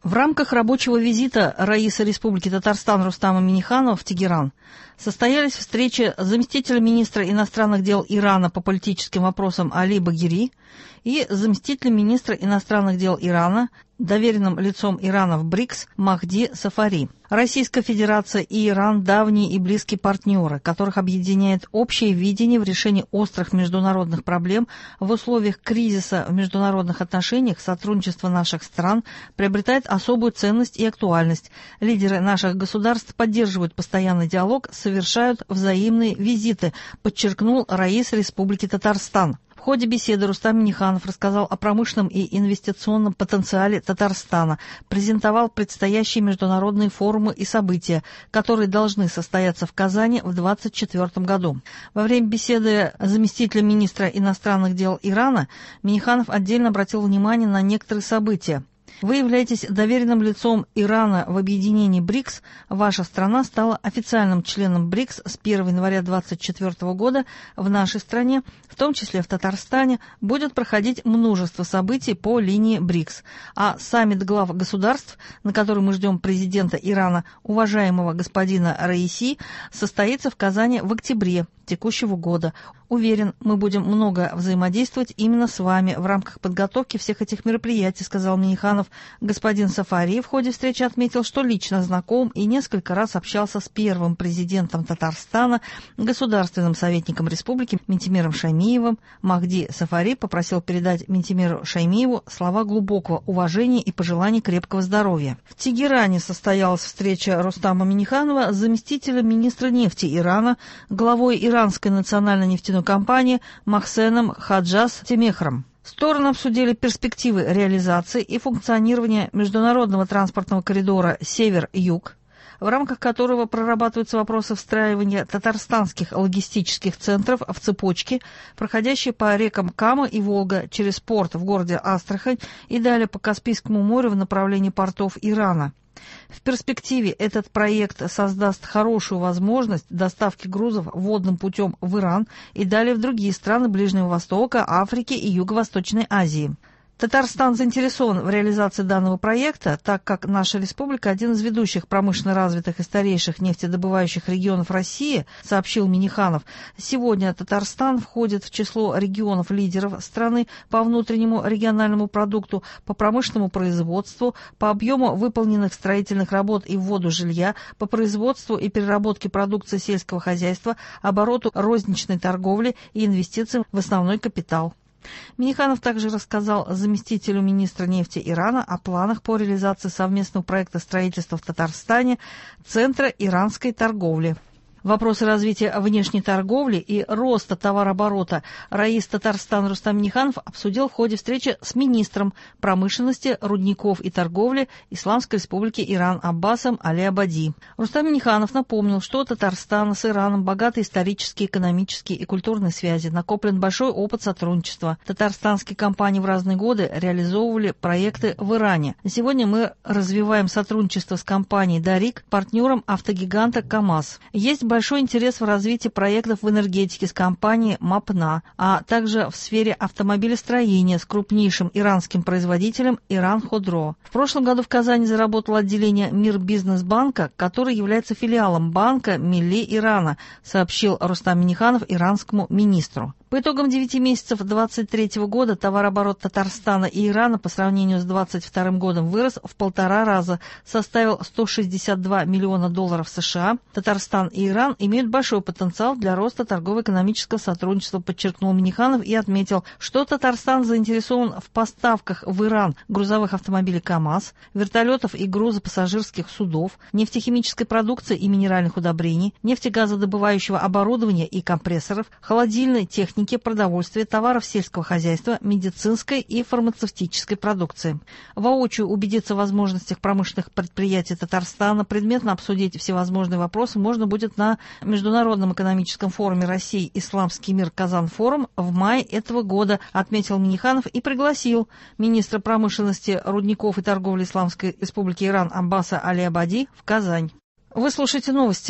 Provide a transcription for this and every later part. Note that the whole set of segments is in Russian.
В рамках рабочего визита раиса Республики Татарстан Рустама Минниханова в Тегеран состоялись встречи заместителя министра иностранных дел Ирана по политическим вопросам Али Багири и заместителя министра иностранных дел Ирана, доверенным лицом Ирана в БРИКС Махди Сафари. Российская Федерация и Иран – давние и близкие партнеры, которых объединяет общее видение в решении острых международных проблем в условиях кризиса в международных отношениях. Сотрудничество наших стран приобретает особую ценность и актуальность. Лидеры наших государств поддерживают постоянный диалог, совершают взаимные визиты, подчеркнул раис Республики Татарстан. В ходе беседы Рустам Минниханов рассказал о промышленном и инвестиционном потенциале Татарстана, презентовал предстоящие международные форумы и события, которые должны состояться в Казани в 2024 году. Во время беседы заместителя министра иностранных дел Ирана Минниханов отдельно обратил внимание на некоторые события. Вы являетесь доверенным лицом Ирана в объединении БРИКС. Ваша страна стала официальным членом БРИКС с 1 января 2024 года. В нашей стране, в том числе в Татарстане, будет проходить множество событий по линии БРИКС. А саммит глав государств, на который мы ждем президента Ирана, уважаемого господина Раиси, состоится в Казани в октябре текущего года. Уверен, мы будем много взаимодействовать именно с вами в рамках подготовки всех этих мероприятий, сказал Минниханов. Господин Сафари в ходе встречи отметил, что лично знаком и несколько раз общался с первым президентом Татарстана, государственным советником республики Минтимером Шаймиевым. Махди Сафари попросил передать Минтимеру Шаймиеву слова глубокого уважения и пожеланий крепкого здоровья. В Тегеране состоялась встреча Рустама Минниханова с заместителем министра нефти Ирана, главой Иранской национальной нефтяной компании Махсеном Хаджаз Темехром. Стороны обсудили перспективы реализации и функционирования международного транспортного коридора «Север-Юг», в рамках которого прорабатываются вопросы встраивания татарстанских логистических центров в цепочки, проходящие по рекам Кама и Волга через порт в городе Астрахань и далее по Каспийскому морю в направлении портов Ирана. В перспективе этот проект создаст хорошую возможность доставки грузов водным путем в Иран и далее в другие страны Ближнего Востока, Африки и Юго-Восточной Азии. Татарстан заинтересован в реализации данного проекта, так как наша республика – один из ведущих промышленно развитых и старейших нефтедобывающих регионов России, сообщил Минниханов. Сегодня Татарстан входит в число регионов-лидеров страны по внутреннему региональному продукту, по промышленному производству, по объему выполненных строительных работ и вводу жилья, по производству и переработке продукции сельского хозяйства, обороту розничной торговли и инвестициям в основной капитал. Минниханов также рассказал заместителю министра нефти Ирана о планах по реализации совместного проекта строительства в Татарстане Центра иранской торговли. Вопросы развития внешней торговли и роста товарооборота раис Татарстана Рустам Минниханов обсудил в ходе встречи с министром промышленности, рудников и торговли Исламской Республики Иран Аббасом Али Абади. Рустам Минниханов напомнил, что у Татарстана с Ираном богатые исторические, экономические и культурные связи, накоплен большой опыт сотрудничества. Татарстанские компании в разные годы реализовывали проекты в Иране. Сегодня мы развиваем сотрудничество с компанией «Дарик», партнером автогиганта КАМАЗ. Есть большой интерес в развитии проектов в энергетике с компанией МАПНА, а также в сфере автомобилестроения с крупнейшим иранским производителем Иран Ходро. В прошлом году в Казани заработало отделение Мирбизнесбанка, который является филиалом банка Милли Ирана, сообщил Рустам Минниханов иранскому министру. По итогам 9 месяцев 2023 года товарооборот Татарстана и Ирана по сравнению с 2022 годом вырос в 1,5 раза, составил $162 миллиона США. Татарстан и Иран имеют большой потенциал для роста торгово-экономического сотрудничества, подчеркнул Минниханов и отметил, что Татарстан заинтересован в поставках в Иран грузовых автомобилей КАМАЗ, вертолетов и грузопассажирских судов, нефтехимической продукции и минеральных удобрений, нефтегазодобывающего оборудования и компрессоров, холодильной техники, продовольствия, товаров сельского хозяйства, медицинской и фармацевтической продукции. Воочию убедиться в возможностях промышленных предприятий Татарстана, предметно обсудить всевозможные вопросы можно будет на Международном экономическом форуме России «Исламский мир. Казан-форум» в мае этого года, отметил Минниханов и пригласил министра промышленности, рудников и торговли Исламской Республики Иран Аббаса Али Абади в Казань. Вы слушаете новости.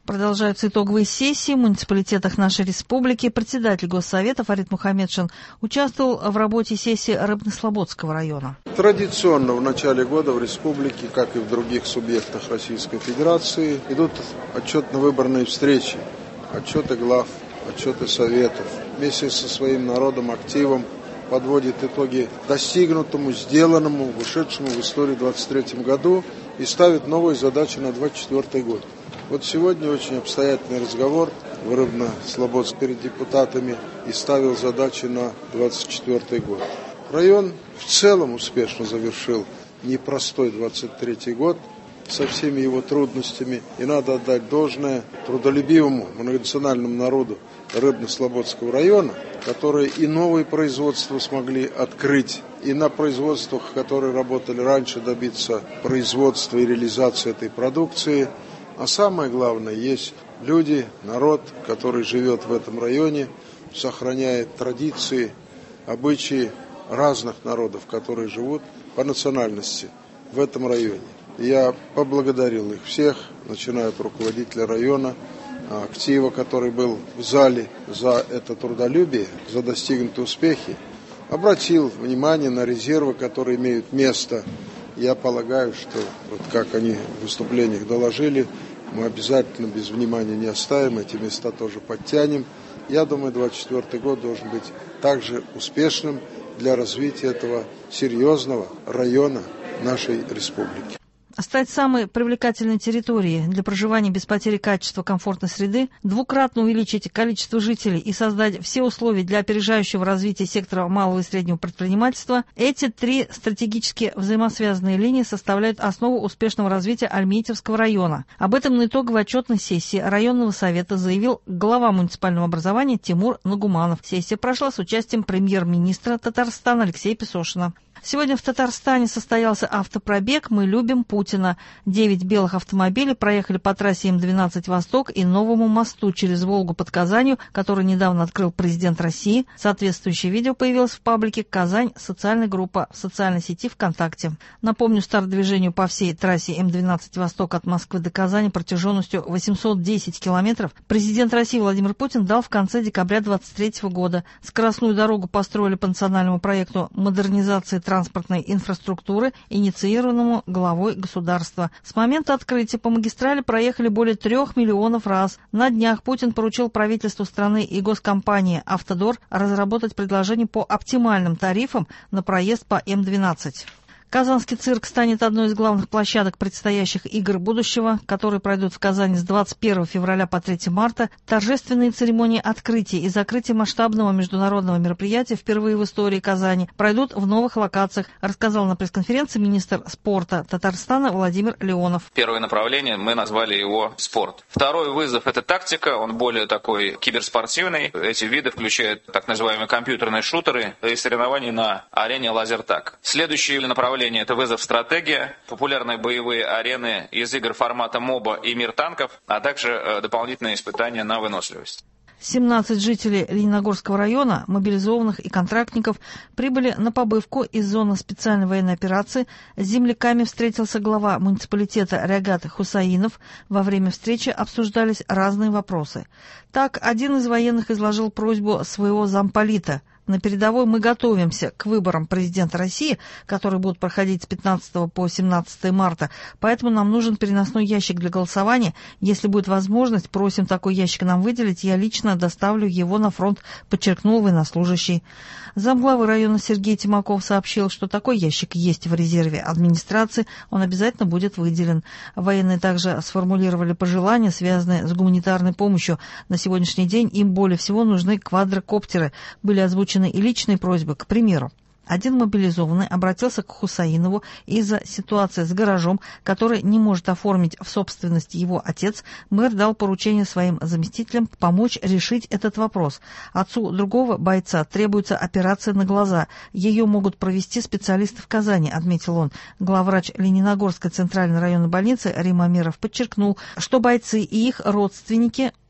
Продолжаются итоговые сессии в муниципалитетах нашей республики. Председатель Госсовета Фарид Мухаммедшин участвовал в работе сессии Рыбнослободского района. Традиционно в начале года в республике, как и в других субъектах Российской Федерации, идут отчетно-выборные встречи, отчеты глав, отчеты советов. Вместе со своим народом, активом подводит итоги достигнутому, сделанному, ушедшему в историю в 2023 году и ставит новые задачи на 2024 год. Вот сегодня очень обстоятельный разговор в Рыбнослободске перед депутатами и ставил задачи на 2024 год. Район в целом успешно завершил непростой 2023 год со всеми его трудностями. И надо отдать должное трудолюбивому многонациональному народу Рыбнослободского района, которые и новые производства смогли открыть, и на производствах, которые работали раньше, добиться производства и реализации этой продукции. А самое главное, есть люди, народ, который живет в этом районе, сохраняет традиции, обычаи разных народов, которые живут по национальности в этом районе. Я поблагодарил их всех, начиная от руководителя района, актива, который был в зале, за это трудолюбие, за достигнутые успехи. Обратил внимание на резервы, которые имеют место. Я полагаю, что, вот как они в выступлениях доложили, мы обязательно без внимания не оставим, эти места тоже подтянем. Я думаю, 2024 год должен быть также успешным для развития этого серьезного района нашей республики. Стать самой привлекательной территорией для проживания без потери качества комфортной среды, двукратно увеличить количество жителей и создать все условия для опережающего развития сектора малого и среднего предпринимательства – эти три стратегически взаимосвязанные линии составляют основу успешного развития Альметьевского района. Об этом на итоговой отчетной сессии районного совета заявил глава муниципального образования Тимур Нагуманов. Сессия прошла с участием премьер-министра Татарстана Алексея Песошина. Сегодня в Татарстане состоялся автопробег «Мы любим Путина». 9 белых автомобилей проехали по трассе М-12 «Восток» и новому мосту через Волгу под Казанью, который недавно открыл президент России. Соответствующее видео появилось в паблике «Казань. Социальная группа» в социальной сети ВКонтакте. Напомню, старт движению по всей трассе М-12 «Восток» от Москвы до Казани протяженностью 810 километров президент России Владимир Путин дал в конце декабря 2023 года. Скоростную дорогу построили по национальному проекту модернизации транспортной инфраструктуры, инициированному главой государства. С момента открытия по магистрали проехали более 3 миллионов раз. На днях Путин поручил правительству страны и госкомпании «Автодор» разработать предложение по оптимальным тарифам на проезд по М-12. Казанский цирк станет одной из главных площадок предстоящих игр будущего, которые пройдут в Казани с 21 февраля по 3 марта. Торжественные церемонии открытия и закрытия масштабного международного мероприятия впервые в истории Казани пройдут в новых локациях, рассказал на пресс-конференции министр спорта Татарстана Владимир Леонов. Первое направление мы назвали его спорт. Второй вызов – это тактика, он более такой киберспортивный. Эти виды включают так называемые компьютерные шутеры и соревнования на арене лазертаг. Следующее направление – это вызов стратегия, популярные боевые арены из игр формата МОБА и Мир танков, а также дополнительные испытания на выносливость. 17 жителей Лениногорского района, мобилизованных и контрактников, прибыли на побывку из зоны специальной военной операции. С земляками встретился глава муниципалитета Рягат Хусаинов. Во время встречи обсуждались разные вопросы. Так, один из военных изложил просьбу своего замполита. На передовой мы готовимся к выборам президента России, которые будут проходить с 15 по 17 марта, поэтому нам нужен переносной ящик для голосования. Если будет возможность, просим такой ящик нам выделить, я лично доставлю его на фронт, подчеркнул военнослужащий. Замглавы района Сергей Тимаков сообщил, что такой ящик есть в резерве администрации, он обязательно будет выделен. Военные также сформулировали пожелания, связанные с гуманитарной помощью. На сегодняшний день им более всего нужны квадрокоптеры. Были озвучены и личные просьбы, к примеру. Один мобилизованный обратился к Хусаинову из-за ситуации с гаражом, который не может оформить в собственность его отец. Мэр дал поручение своим заместителям помочь решить этот вопрос. Отцу другого бойца требуется операция на глаза. Ее могут провести специалисты в Казани, отметил он. Главврач Лениногорской центральной районной больницы Рима Амиров подчеркнул, что бойцы и их родственники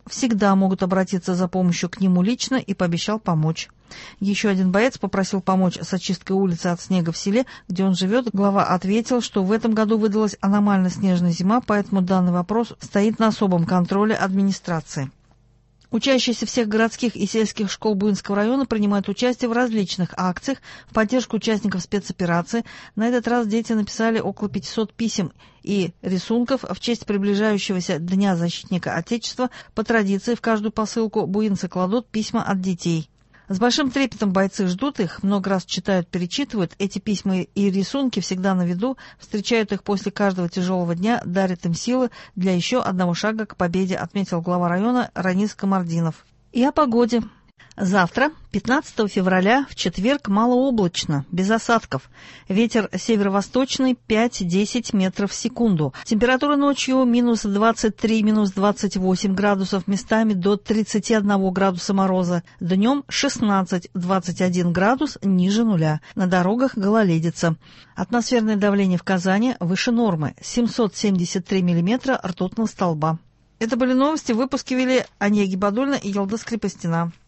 всегда могут обратиться за помощью к нему лично и пообещал помочь. Еще один боец попросил помочь с очисткой улицы от снега в селе, где он живет. Глава ответил, что в этом году выдалась аномально снежная зима, поэтому данный вопрос стоит на особом контроле администрации. Учащиеся всех городских и сельских школ Буинского района принимают участие в различных акциях в поддержку участников спецоперации. На этот раз дети написали около 500 писем и рисунков в честь приближающегося Дня защитника Отечества. По традиции в каждую посылку буинцы кладут письма от детей. С большим трепетом бойцы ждут их, много раз читают, перечитывают. Эти письма и рисунки всегда на виду, встречают их после каждого тяжелого дня, дарят им силы для еще одного шага к победе, отметил глава района Ранис Камардинов. И о погоде. Завтра, 15 февраля, в четверг, малооблачно, без осадков. Ветер северо-восточный 5-10 метров в секунду. Температура ночью минус 23, минус 28 градусов, местами до 31 градуса мороза. Днем 16-21 градус ниже нуля. На дорогах гололедица. Атмосферное давление в Казани выше нормы. 773 миллиметра ртутного столба. Это были новости. В выпуске вели Ания Гибадульна и Елда Скрипостина.